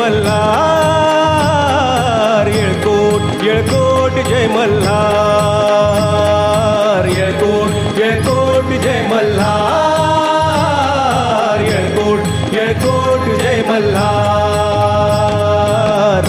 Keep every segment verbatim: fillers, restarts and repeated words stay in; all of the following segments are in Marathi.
मल्हार येळकोट येळकोट जय मल्हार येळकोट येळकोट जय मल्हार येळकोट येळकोट जय मल्हार.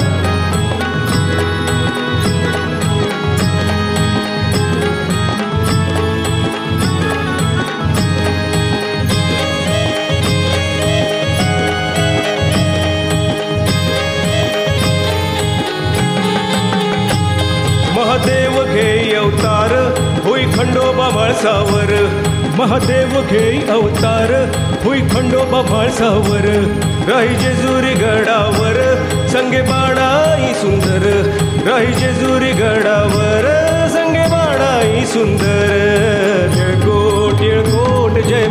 महादेव घेई अवतार होई खंडोबा म्हाळसावर महादेव घेई अवतार होई खंडोबा म्हाळसावर राही जेजुरी गडावर संगे बाणाई सुंदर राही जेजुरी गडावर संगे बाणाई सुंदर. येळकोट येळकोट जय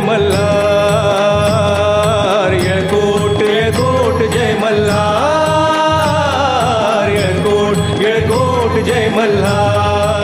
मल्हार येळकोट येळकोट जय मल्हार येळकोट येळकोट जय मल्हार.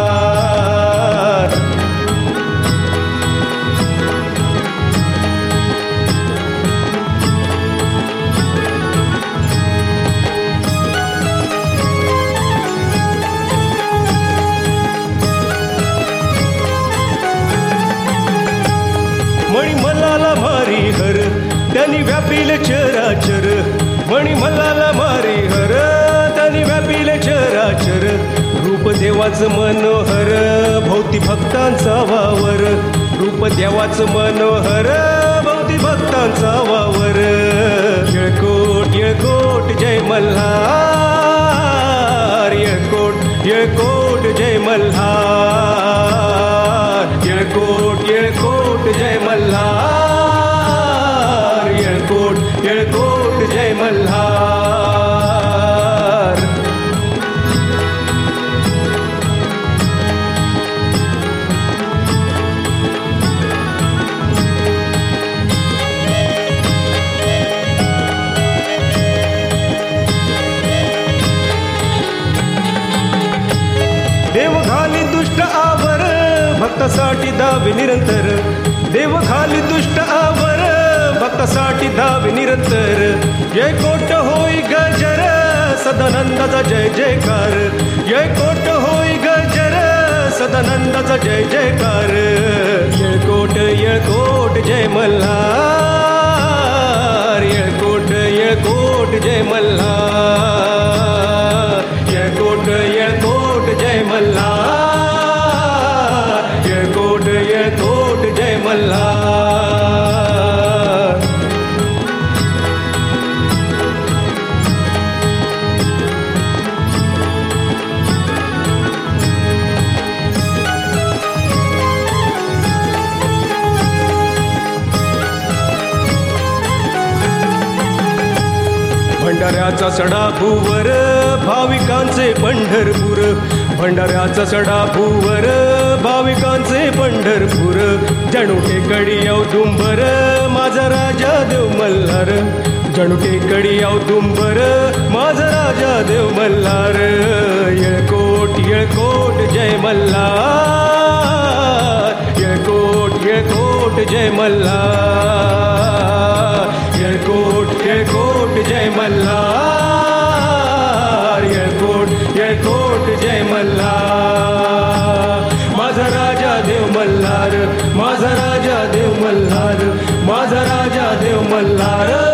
मणी मल्लाला मारी हर त्यांनी व्यापिले चराचर मणी मल्लाला मारी हर त्यांनी व्यापिले चराचर. रूप देवाचं मनोहर भोवती भक्तांचा वावर रूप देवाचं मनोहर भोवती भक्तांचा वावर. येळकोट येळकोट जय मल्हार येळकोट येळकोट जय मल्हार येळकोट येळकोट जय मल्हार येळकोट येळकोट जय मल्हार. देव घाली दुष्ट आवर भक्तासाठी धावे निरंतर देव घाली दुष्ट आवर भक्तासाठी धावे निरंतर. येळकोट होई गजर सदानंदाचा जय जयकार येळकोट होई गजर सदानंदाचा जय जयकार. येळकोट येळकोट जय मल्हार येळकोट येळकोट जय मल्हार येळकोट येळकोट जय मल्हार येळकोट येळकोट जय मल्हार. भंडाऱ्याचा सडा भूवर भाविकांचे पंढरपूर भंडाऱ्याचा सडा भूवर भाविकांचे पंढरपूर. जणू टेकडी औदुंबर माझा राजा देव मल्हार जणू टेकडी औदुंबर माझा राजा देव मल्हार. येळकोट येळकोट जय मल्हार येळकोट येळकोट जय मल्हार येळकोट येळकोट जय मल्हार येळकोट येळकोट जय मल्हार. माझा राजा देव मल्हार माझा राजा देव मल्हार माझा राजा देव मल्हार.